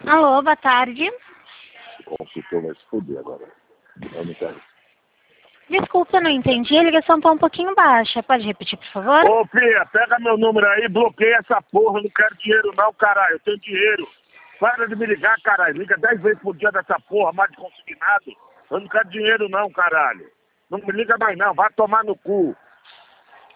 Alô, boa tarde. O consultor vai se fuder agora. Eu não quero. Desculpa, eu não entendi. A ligação tá um pouquinho baixa. Pode repetir, por favor? Ô, Fia, pega meu número aí, bloqueia essa porra. Eu não quero dinheiro não, caralho. Eu tenho dinheiro. Para de me ligar, caralho. Liga 10 vezes por dia dessa porra, mais de consignado. Eu não quero dinheiro não, caralho. Não me liga mais não, vai tomar no cu.